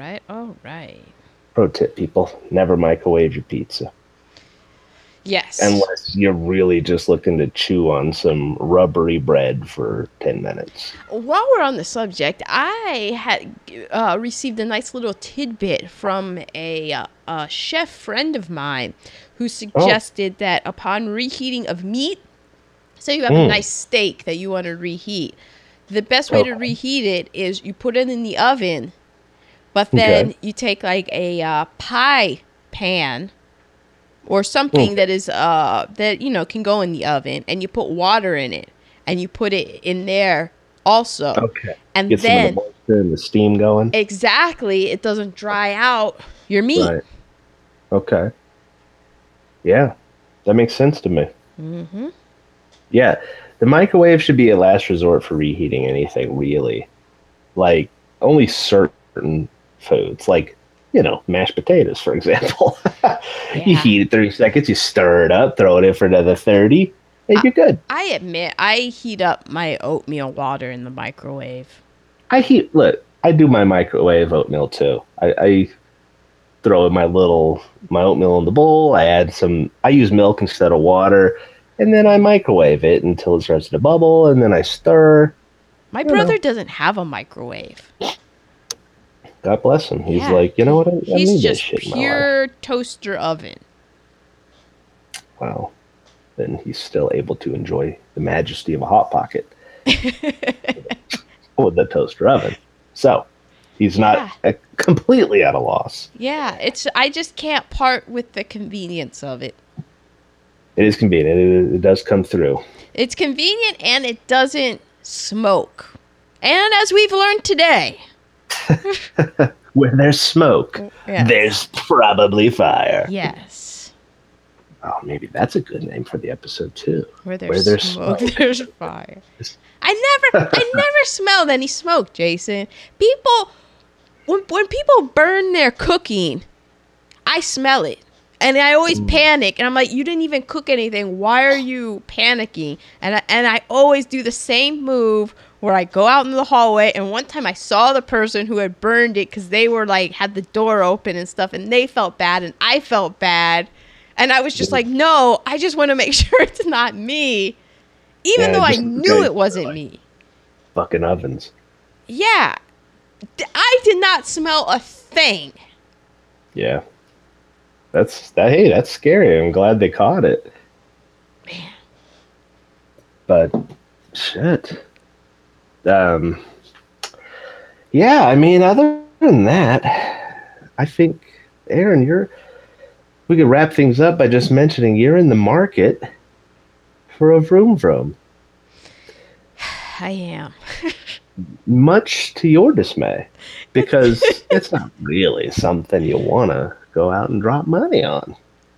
Pro tip, people, never microwave your pizza. Yes. Unless you're really just looking to chew on some rubbery bread for 10 minutes. While we're on the subject, I had received a nice little tidbit from a chef friend of mine who suggested that upon reheating of meat, say you have a nice steak that you want to reheat, the best way to reheat it is you put it in the oven, but then you take like a pie pan or something that is that can go in the oven, and you put water in it, and you put it in there also. Okay. And Get then some of the moisture and the steam going. exactly, it doesn't dry out your meat. Right. Okay. Yeah, that makes sense to me. Mm-hmm. Yeah, the microwave should be a last resort for reheating anything, really. Like, only certain foods, like, mashed potatoes, for example. You heat it 30 seconds, you stir it up, throw it in for another 30, and you're good. I admit, I heat up my oatmeal water in the microwave. I I do my microwave oatmeal too. I throw in my oatmeal in the bowl. I use milk instead of water, and then I microwave it until it starts to bubble, and then I stir. My brother doesn't have a microwave. God bless him. He's Yeah, like, you know what? I need He's this just shit in my life. pure toaster oven. Wow. Then he's still able to enjoy the majesty of a Hot Pocket with the toaster oven. So he's not completely at a loss. Yeah, I just can't part with the convenience of it. It is convenient. It does come through. It's convenient and it doesn't smoke. And as we've learned today, Where there's smoke, Yes. there's probably fire. yes, Oh, maybe that's a good name for the episode too. where there's smoke, there's fire. It's- I never smelled any smoke, Jason. People, when people burn their cooking, I smell it. And I always panic, and I'm like, you didn't even cook anything. Why are you panicking? And I always do the same move where I go out into the hallway. And one time I saw the person who had burned it because they were like, had the door open and stuff, and they felt bad, and I felt bad. And I was just like, no, I just want to make sure it's not me. Even though I knew it wasn't me. Fucking ovens. Yeah. I did not smell a thing. Yeah. Hey, that's scary. I'm glad they caught it. Man. But shit. Yeah, I mean, other than that, I think, Aaron, we could wrap things up by just mentioning you're in the market for a vroom vroom. I am. Much to your dismay, because it's not really something you want to go out and drop money on.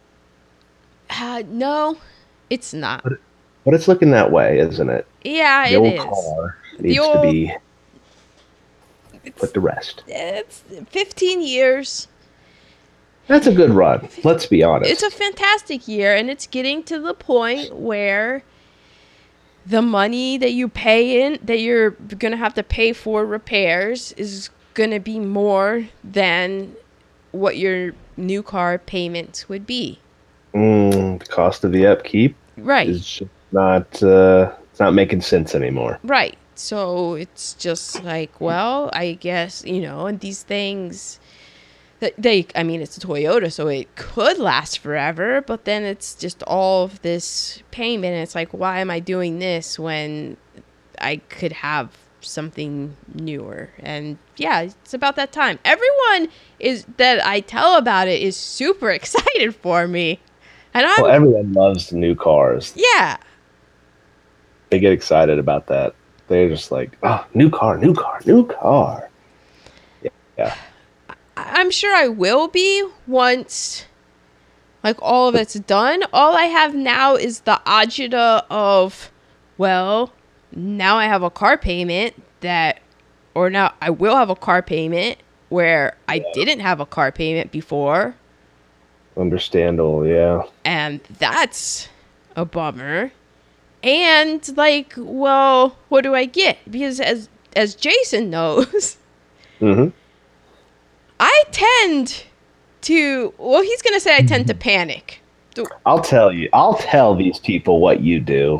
No, it's not. But it's looking that way, isn't it? Yeah, The it old is. car needs to be put to rest. It's 15 years. That's a good run. Let's be honest. It's a fantastic year, and it's getting to the point where the money that you pay in, that you're going to have to pay for repairs, is going to be more than what your new car payments would be. The cost of the upkeep Right. is just not. It's not making sense anymore. Right. So it's just like, well, I guess, and these things, I mean, it's a Toyota, so it could last forever, but then it's just all of this payment. And it's like, why am I doing this when I could have something newer? And yeah, it's about that time. Everyone that I tell about it is super excited for me. And Well, everyone loves new cars. yeah. They get excited about that. They're just like, oh, new car, new car, new car. Yeah. I'm sure I will be once, like, all of it's done. All I have now is the agita of, well, now I have a car payment now I will have a car payment where I didn't have a car payment before. Understandable, yeah. And that's a bummer. And, like, well, what do I get? Because as Jason knows, Mm-hmm. I tend to, well, he's going to say I tend to panic. I'll tell these people what you do.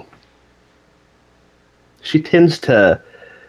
She tends to,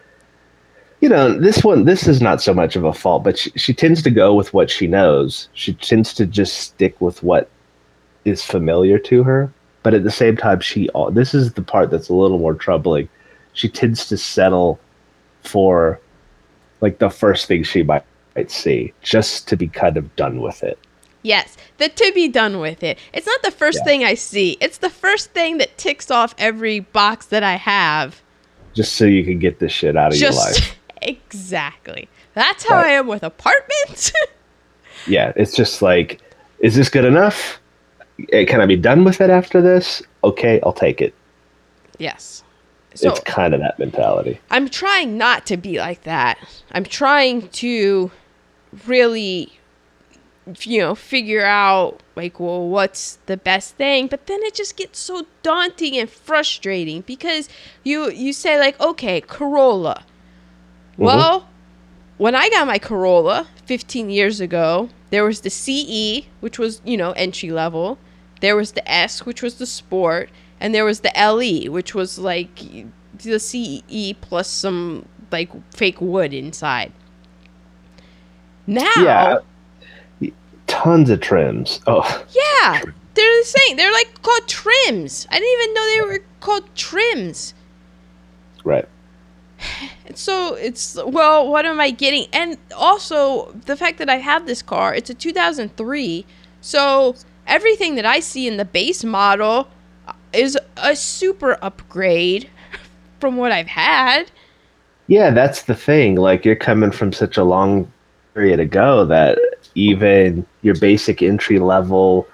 this is not so much of a fault, but she tends to go with what she knows. She tends to just stick with what is familiar to her. But at the same time, this is the part that's a little more troubling. She tends to settle for, like, the first thing she might see, just to be kind of done with it. Yes, to be done with it. It's not the first thing I see. It's the first thing that ticks off every box that I have. Just so you can get this shit out of your life. Exactly. That's how I am with apartments. Yeah, it's just like, is this good enough? Can I be done with it after this? Okay, I'll take it. Yes. So It's kind of that mentality. I'm trying not to be like that. I'm trying to really, figure out, like, well, what's the best thing? But then it just gets so daunting and frustrating because you say, like, okay, Corolla. Well, when I got my Corolla 15 years ago, there was the CE, which was, entry level. There was the S, which was the sport. And there was the LE, which was like the CE plus some like fake wood inside. Now, Yeah, tons of trims. Oh, yeah, they're the same. They're like called trims. I didn't even know they were called trims. right. So it's, well, what am I getting? And also the fact that I have this car, it's a 2003. So everything that I see in the base model is a super upgrade from what I've had. Yeah, that's the thing. Like, you're coming from such a long period ago that even your basic entry level,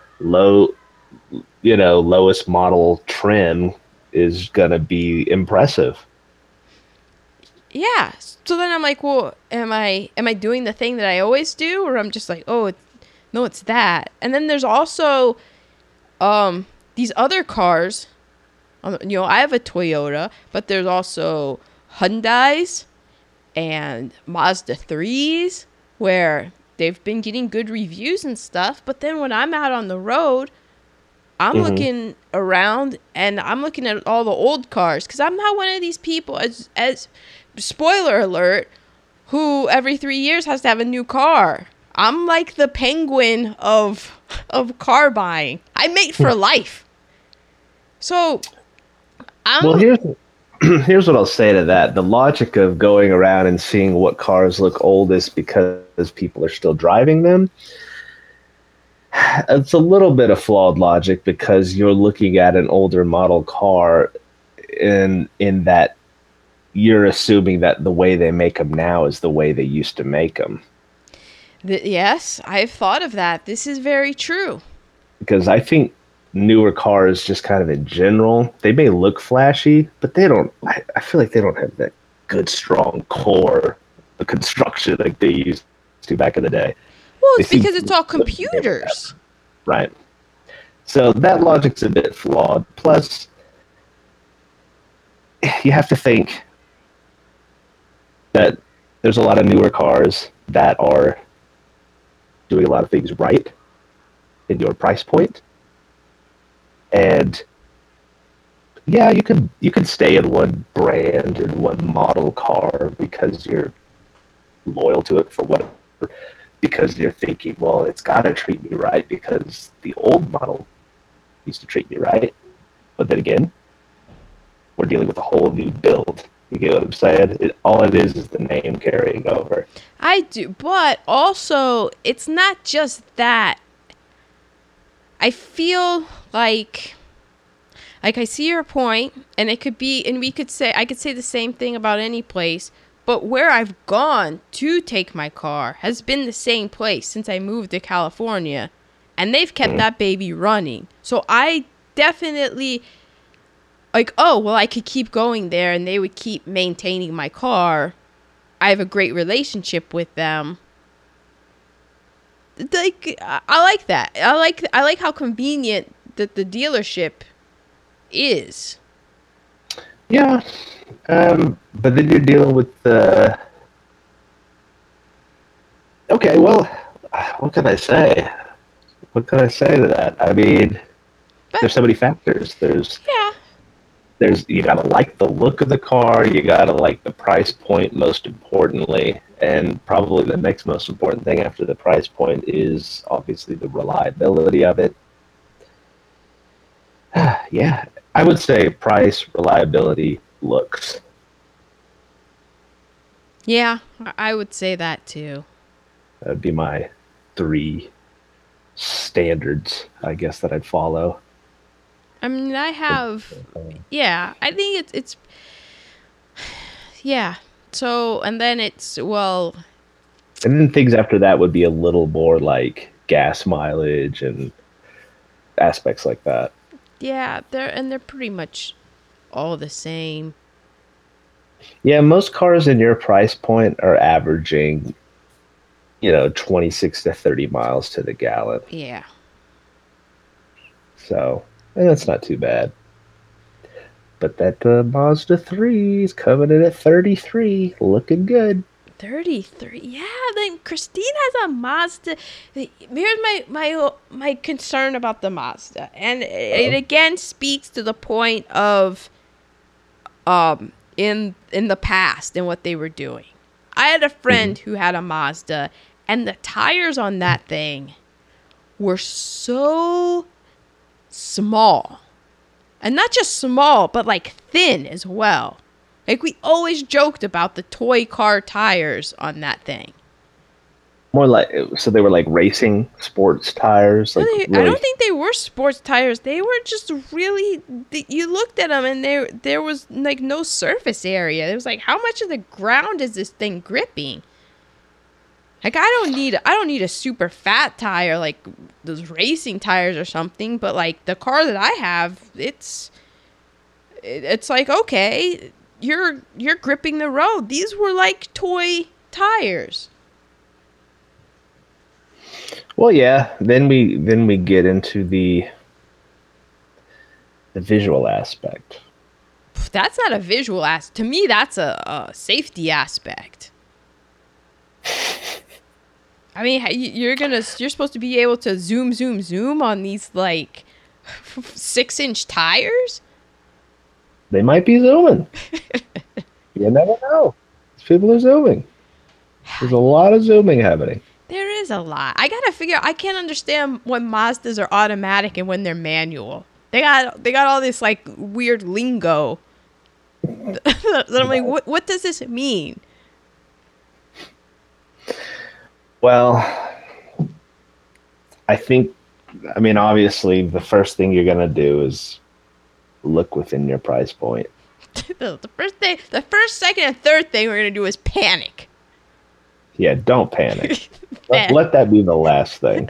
lowest model trim is gonna be impressive. Yeah. So then I'm like, well, am I doing the thing that I always do, or I'm just like, oh, no, it's that. And then there's also these other cars. I have a Toyota, but there's also Hyundais and Mazda 3s where they've been getting good reviews and stuff. But then when I'm out on the road, I'm looking around and I'm looking at all the old cars because I'm not one of these people, as spoiler alert, who every 3 years has to have a new car. I'm like the penguin of car buying. I mate for life. So Well, here's what I'll say to that. The logic of going around and seeing what cars look oldest because people are still driving them, it's a little bit of flawed logic because you're looking at an older model car in that you're assuming that the way they make them now is the way they used to make them. Yes, I've thought of that. This is very true. Because I think newer cars, just kind of in general, they may look flashy, but they don't. I feel like they don't have that good, strong core, the construction like they used to back in the day. Well, it's because it's all computers. Right. So that logic's a bit flawed. Plus, you have to think that there's a lot of newer cars that are doing a lot of things right in your price point. And yeah, you could stay in one brand and one model car because you're loyal to it for whatever, because you're thinking, well, it's got to treat me right because the old model used to treat me right. But then again, we're dealing with a whole new build. You get what I'm saying? All it is the name carrying over. I do, but also it's not just that. I feel like I see your point, and it could be, and I could say the same thing about any place, but where I've gone to take my car has been the same place since I moved to California, and they've kept that baby running. So I definitely, I could keep going there, and they would keep maintaining my car. I have a great relationship with them. I like that. I like how convenient that the dealership is. Yeah, but then you're dealing with the. Okay, well, what can I say? What can I say to that? I mean, there's so many factors. There's you gotta like the look of the car. You gotta like the price point, most importantly, and probably the next most important thing after the price point is obviously the reliability of it. Yeah, I would say price, reliability, looks. Yeah, I would say that too. That would be my 3 standards, I guess, that I'd follow. I mean, I think it's yeah. So, and then And then things after that would be a little more like gas mileage and aspects like that. yeah, they're pretty much all the same. Yeah, most cars in your price point are averaging, 26 to 30 miles to the gallon. Yeah. So, that's not too bad. But that Mazda 3 is coming in at 33, looking good. 33. Yeah, then Christine has a Mazda. Here's my concern about the Mazda, and it again speaks to the point of in the past and what they were doing. I had a friend who had a Mazda, and the tires on that thing were so small. And not just small, but like thin as well. Like we always joked about the toy car tires on that thing. More like, so they were like racing sports tires. Like I don't think they were sports tires. They were just really. You looked at them and there was like no surface area. It was like, how much of the ground is this thing gripping? Like I don't need a super fat tire like those racing tires or something. But like the car that I have, it's like, okay, you're gripping the road. These were like toy tires. Well, yeah. Then we get into the visual aspect. That's not a visual aspect. To me, that's a safety aspect. I mean, you're supposed to be able to zoom on these like 6-inch tires. They might be zooming. You never know. People are zooming. There's a lot of zooming happening. There is a lot. I gotta figure. I can't understand when Mazdas are automatic and when they're manual. They got all this like weird lingo. That I'm like, what does this mean? Well, I mean, obviously, the first thing you're gonna do is look within your price point. The first, second, and third thing we're gonna do is panic. Yeah, don't panic. Let that be the last thing.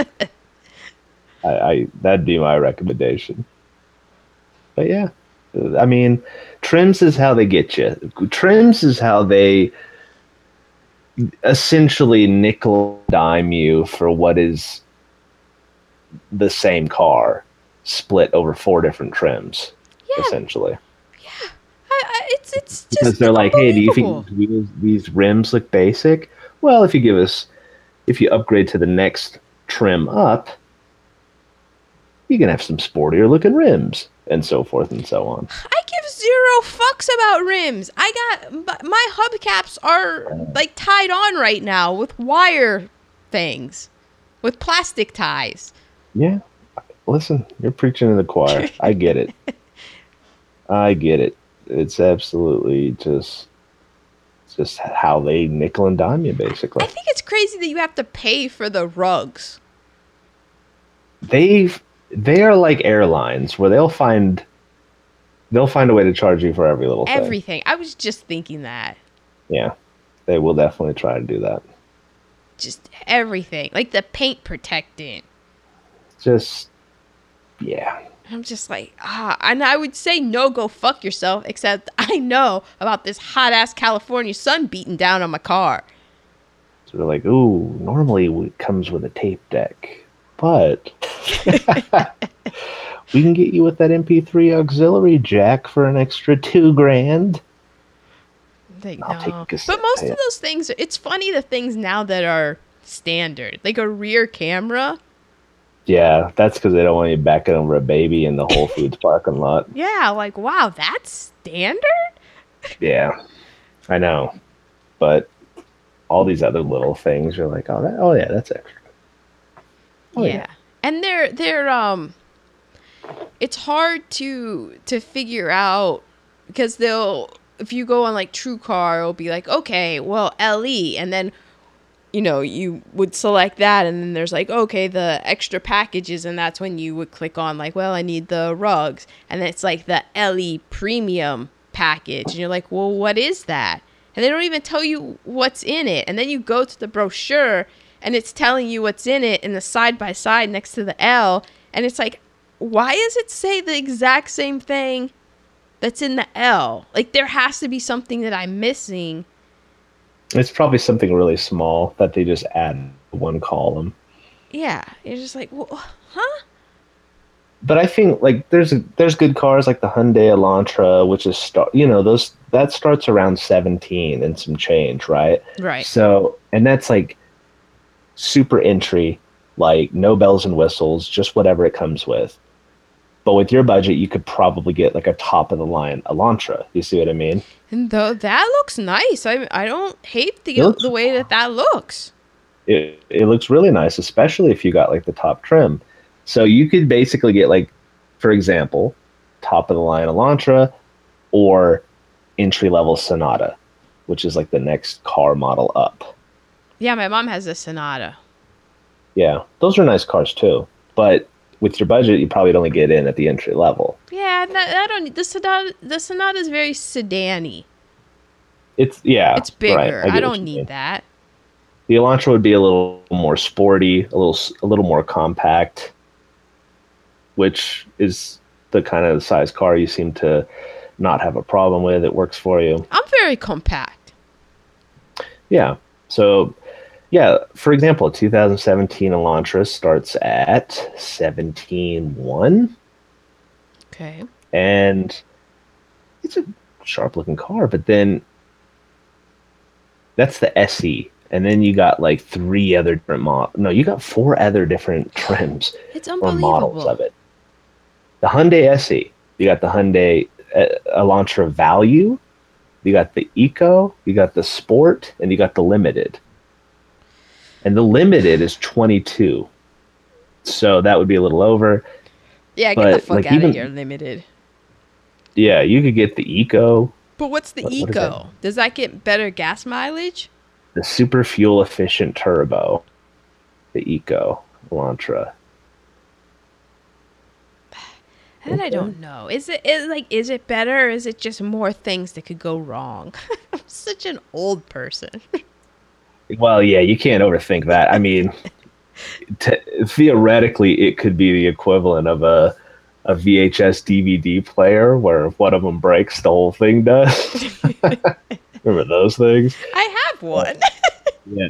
That'd be my recommendation. But yeah, I mean, trims is how they get you. Trims is how they essentially nickel dime you for what is the same car split over 4 different trims, essentially. Yeah, it's just because they're like, hey, do you think these rims look basic? Well, if you upgrade to the next trim up, you can have some sportier looking rims, and so forth and so on. I give 0 fucks about rims. My hubcaps are like tied on right now with wire things, with plastic ties. Yeah, listen, you're preaching to the choir. I get it. I get it. It's absolutely just how they nickel and dime you, basically. I think it's crazy that you have to pay for the rugs. They are like airlines where they'll find a way to charge you for every little thing. Everything. I was just thinking that. Yeah, they will definitely try to do that. Just everything, like the paint protectant. Just, yeah. I'm just like, and I would say no, go fuck yourself, except I know about this hot-ass California sun beating down on my car. So they're like, ooh, normally it comes with a tape deck, but we can get you with that MP3 auxiliary jack for an extra $2,000. But most of those things, it's funny the things now that are standard, like a rear camera. Yeah, that's because they don't want you backing over a baby in the Whole Foods parking lot. Yeah, like, wow, that's standard? Yeah, I know. But all these other little things, you're like, oh yeah, that's extra. Oh, yeah. And they're it's hard to figure out because if you go on like TrueCar, it'll be like, okay, well, LE, and then you would select that, and then there's like, okay, the extra packages, and that's when you would click on like, well, I need the rugs, and then it's like the LE premium package, and you're like, well, what is that? And they don't even tell you what's in it, and then you go to the brochure, and it's telling you what's in it in the side by side next to the L, and it's like, why does it say the exact same thing that's in the L? Like, there has to be something that I'm missing. It's probably something really small that they just add one column. Yeah, you're just like, well, huh? but I think like there's good cars like the Hyundai Elantra, which is those that starts around 17 and some change, right? Right. So, and that's like super entry, like no bells and whistles, just whatever it comes with. But with your budget, you could probably get like a top of the line Elantra. You see what I mean? And though that looks nice. I don't hate It looks the way that looks. it looks really nice, especially if you got like the top trim. So you could basically get like, for example, top of the line Elantra or entry level Sonata, which is like the next car model up. Yeah, my mom has a Sonata. Yeah, those are nice cars too. But with your budget, you probably only get in at the entry level. Yeah, I don't need the Sonata. The Sonata is very sedan-y. It's It's bigger. Right, I get what don't you need mean. that. The Elantra would be a little more sporty, a little more compact, which is the kind of size car you seem to not have a problem with. It works for you. I'm very compact. Yeah. So, yeah, for example, 2017 Elantra starts at 17.1, Okay. and it's a sharp looking car, but then that's the SE. And then you got like three other different you got four other different trims It's or models unbelievable. of it. The Hyundai SE, you got the Hyundai Elantra Value, you got the Eco, you got the Sport, and you got the Limited. And the Limited is 22, so that would be a little over. Yeah, get But the fuck like out even of here, Limited. yeah, you could get the Eco, But what's the what is that? Eco? Does that get better gas mileage? the super fuel efficient turbo, the Eco Elantra. And I don't know. Is it better or is it just more things that could go wrong? I'm such an old person. Well, yeah, you can't overthink that. I mean, theoretically, it could be the equivalent of a VHS DVD player where if one of them breaks, the whole thing does. Remember those things? I have one. Yeah.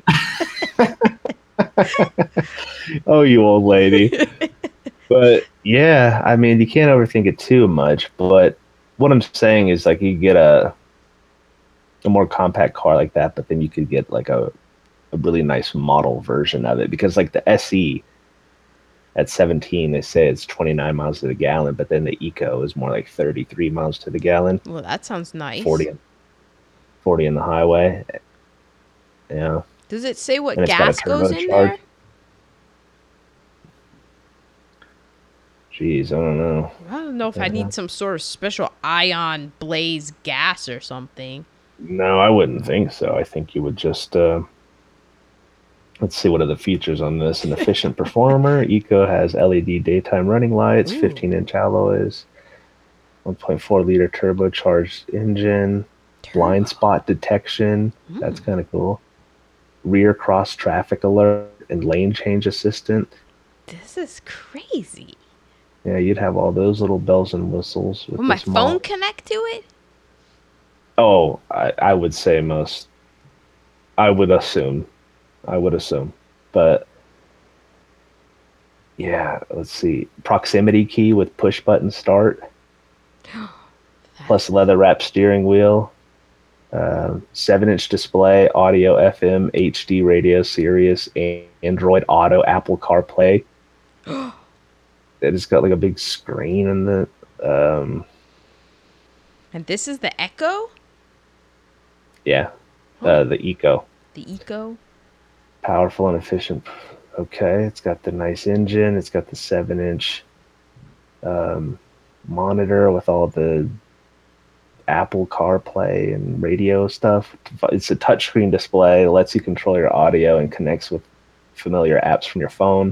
Oh, you old lady. But yeah, I mean, you can't overthink it too much. But what I'm saying is, like, you get a more compact car like that, but then you could get like a really nice model version of it, because like the SE at 17, they say it's 29 miles to the gallon, but then the Eco is more like 33 miles to the gallon, Well, that sounds nice. 40 in the highway. Yeah. Does it say what And it's got a gas goes in there? turbocharged. Jeez, I don't know. I don't know if I need some sort of special ion blaze gas or something. No, I wouldn't think so. I think you would just let's see, what are the features on this? An efficient performer. Eco has LED daytime running lights, Ooh. 15-inch alloys, 1.4 liter turbocharged engine, blind spot detection. That's kind of cool. Rear cross traffic alert and lane change assistant. This is crazy. Yeah, you'd have all those little bells and whistles with Will my this phone model. connect to it? Oh, I would say most. I would assume. But yeah, let's see. Proximity key with push button start, plus leather wrapped steering wheel, 7-inch display, audio, FM, HD radio, Sirius, Android Auto, Apple CarPlay. It's got like a big screen in the. And this is the Echo? Yeah, the Eco. The Eco? Powerful and efficient. Okay, it's got the nice engine. It's got the 7-inch monitor with all the Apple CarPlay and radio stuff. It's a touchscreen display. It lets you control your audio and connects with familiar apps from your phone.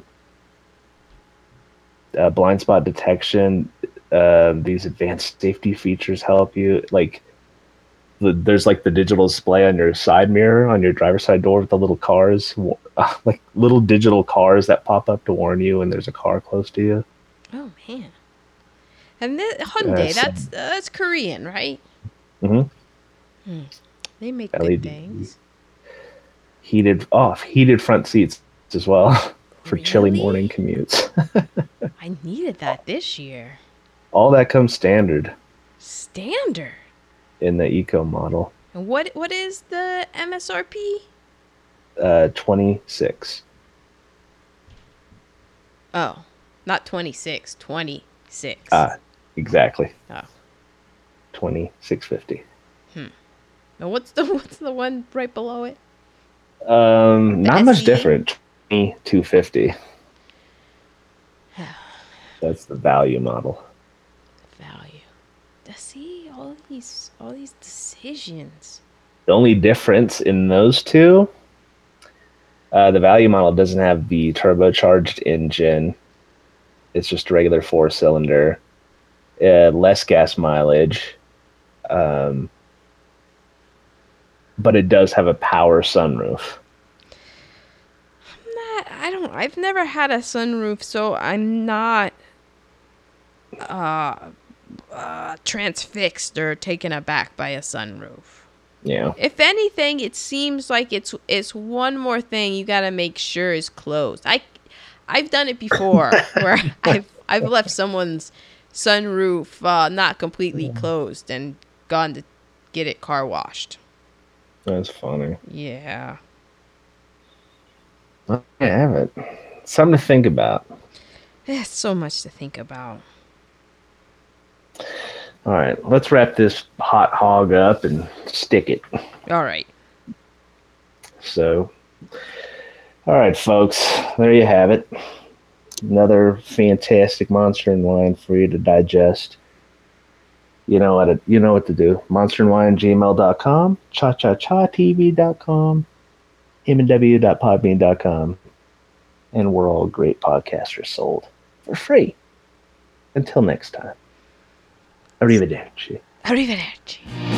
Blind spot detection. These advanced safety features help you. Like, there's like the digital display on your side mirror on your driver's side door with the little cars, like little digital cars that pop up to warn you when there's a car close to you. Oh, man. And the Hyundai, that's Korean, right? Mm-hmm. They make LED. good things. Heated front seats as well. for chilly Really? morning commutes. I needed that this year. All that comes standard Standard. in the eco model. And what is the MSRP? 26. Oh, not 26, 26. Exactly. Oh. 2650. And what's the one right below it? Not much SE? different. 2250. That's the value model. Value. See all these decisions. The only difference in those two, the value model doesn't have the turbocharged engine. It's just a regular 4-cylinder, less gas mileage, but it does have a power sunroof. I've never had a sunroof, so I'm not transfixed or taken aback by a sunroof. Yeah. If anything, it seems like it's one more thing you gotta make sure is closed. I've done it before where I've left someone's sunroof not completely closed and gone to get it car washed. That's funny. Yeah. I have it. Something to think about. There's so much to think about. All right, let's wrap this hot hog up and stick it. All right. So, all right, folks, there you have it. Another fantastic Monster and Wine for you to digest. You know what to do. monsterandwine@gmail.com, cha-cha-cha-tv.com, mnw.podbean.com, and we're all great podcasters sold for free. Until next time. Arrivederci. Arrivederci.